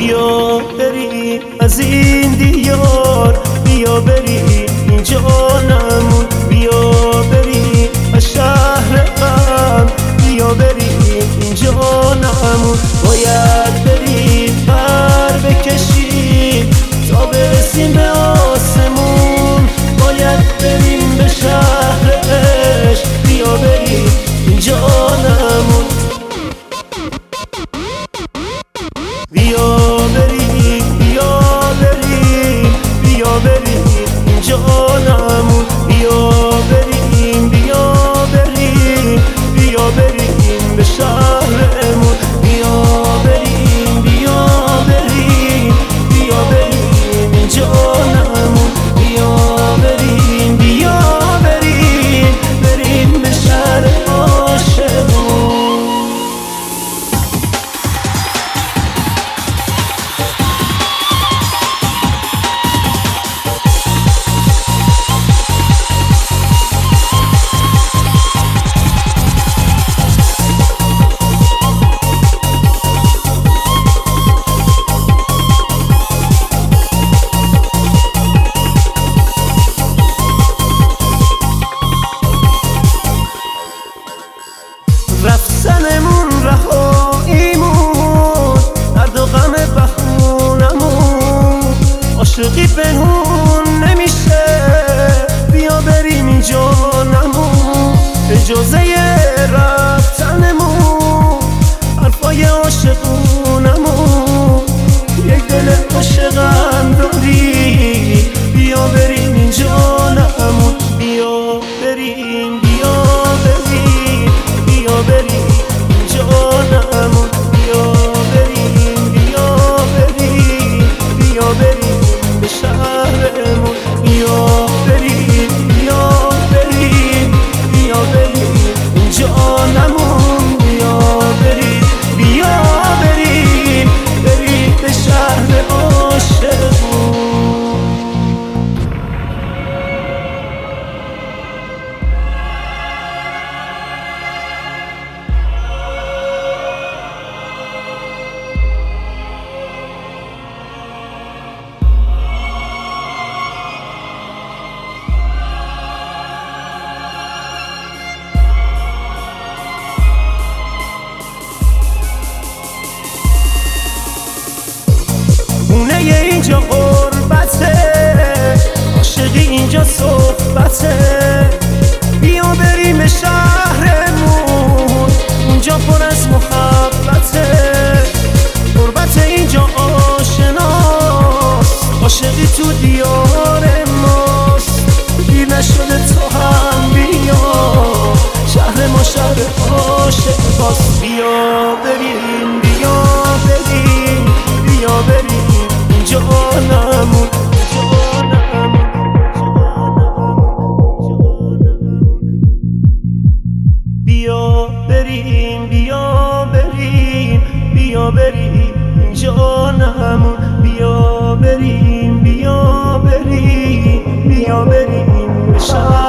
بیا بریم از این دیار، بیا بریم این جانمون، بیا بریم از شهر غم، بیا بریم این جانمون. باید بریم پر بکشیم تا برسیم به آسمون، باید بریم به شهر عشق، بیا بریم این جانمون. بیا بریم بیا بریم بیا بریم این جانمون، بیا بریم بیا بریم بیا بریم به شهرمون، بیا بریم بیا بریم بیا بریم این جانمون، بیا بریم بیا بریم بریم به شهر عاشقون. رفتنمون رهاییمون، درد و غم بخونمون، عاشقی پنهون نمیشه، بیا بریم این جانمون. اجازه رفتنمون حرفای عاشقونمون، یک دل عاشقم داری، بیا بریم این جانمون، بیا بریم بیا بریم بیا بریم جانمون، بیا بریم بیا بریم بیا بریم به شهرمون، بیا بریم بیا بریم بیا بریم جانمون، بیا بریم بیا بریم بریم به شهر عاشقون. خونه اینجا غربته، عاشقی اینجا صحبته، بیا بریم به شهرمون، اونجا پر از محبته، غربت اینجا آشناست، عاشقی تو دیار ماست، دیر نشده تو هم بیا، شهر ما شهر عاشقاست، بیا بریم بیا بریم بیا بریم جانمون بیا بریم بیا بریم بیا بریم جانمون، بیا بریم بیا بریم بیا بریم